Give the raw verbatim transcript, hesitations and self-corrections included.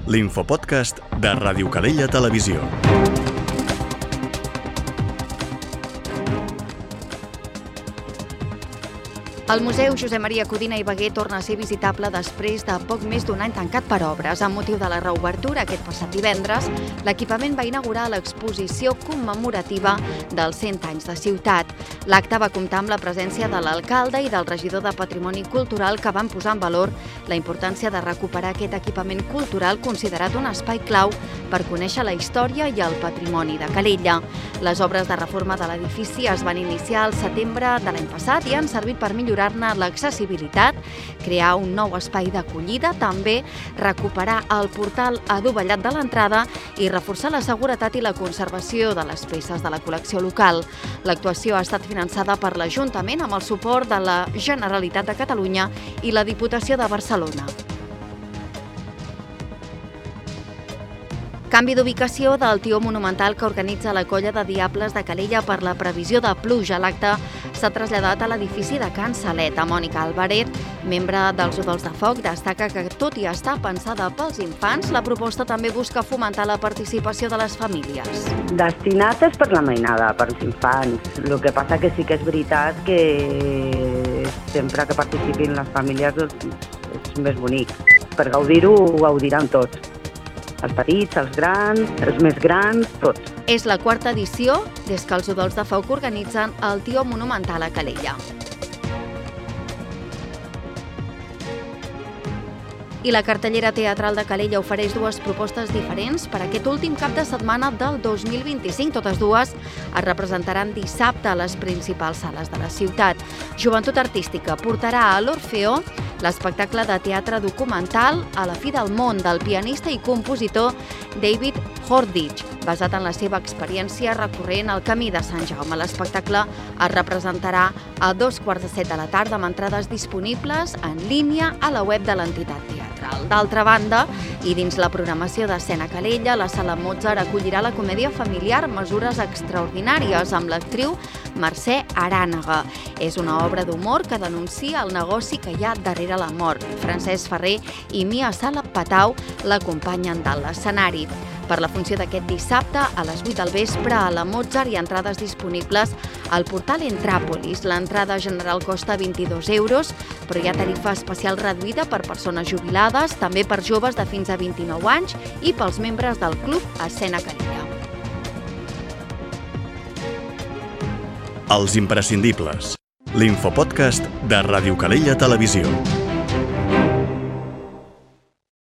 l'infopodcast de Ràdio Calella Televisió. El Museu Josep Maria Codina i Bagué torna a ser visitable després de poc més d'un any tancat per obres. Amb motiu de la reobertura aquest passat divendres, l'equipament va inaugurar l'exposició commemorativa dels cent anys de ciutat. L'acte va comptar amb la presència de l'alcalde i del regidor de Patrimoni Cultural, que van posar en valor la importància de recuperar aquest equipament cultural considerat un espai clau per conèixer la història i el patrimoni de Calella. Les obres de reforma de l'edifici es van iniciar al setembre de l'any passat i han servit per millorar-ne l'accessibilitat, crear un nou espai d'acollida, també recuperar el portal adovellat de l'entrada i reforçar la seguretat i la conservació de les peces de la col·lecció local. L'actuació ha estat finançada per l'Ajuntament amb el suport de la Generalitat de Catalunya i la Diputació de Barcelona. Canvi d'ubicació del tió monumental que organitza la Colla de Diables de Calella per la previsió de pluja. L'acte s'ha traslladat a l'edifici de Can Salet. Mònica Álvarez, membre dels Udols de Foc, destaca que, tot i estar pensada pels infants, la proposta també busca fomentar la participació de les famílies. Destinat és per la mainada, pels infants. El que passa que sí que és veritat que sempre que participin les famílies és més bonic. Per gaudir-ho, ho gaudiran tots. Els petits, els grans, els més grans, tots. És la quarta edició des que els Udols de Foc organitzen el tió monumental a Calella. I la cartellera teatral de Calella ofereix dues propostes diferents per aquest últim cap de setmana del dos mil vint-i-cinc. Totes dues es representaran dissabte a les principals sales de la ciutat. Joventut Artística portarà a l'Orfeó l'espectacle de teatre documental A la fi del món, del pianista i compositor David Hordich, basat en la seva experiència recorrent el camí de Sant Jaume. L'espectacle es representarà a dos quarts de set de la tarda amb entrades disponibles en línia a la web de l'entitat teatral. D'altra banda, i dins la programació d'Escena Calella, la Sala Mozart acollirà la comèdia familiar Mesures extraordinàries amb l'actriu Mercè Arànega. És una obra d'humor que denuncia el negoci que hi ha darrere la mort. Francesc Ferrer i Mia Sala Patau l'acompanyen dalt l'escenari. Per la funció d'aquest dissabte, a les vuit del vespre, a la Mozart hi ha entrades disponibles al portal Entràpolis. L'entrada general costa vint-i-dos euros, però hi ha tarifa especial reduïda per persones jubilades, també per joves de fins a vint-i-nou anys i pels membres del Club Escena Calella. Els imprescindibles. L'infopodcast de Ràdio Calella Televisió.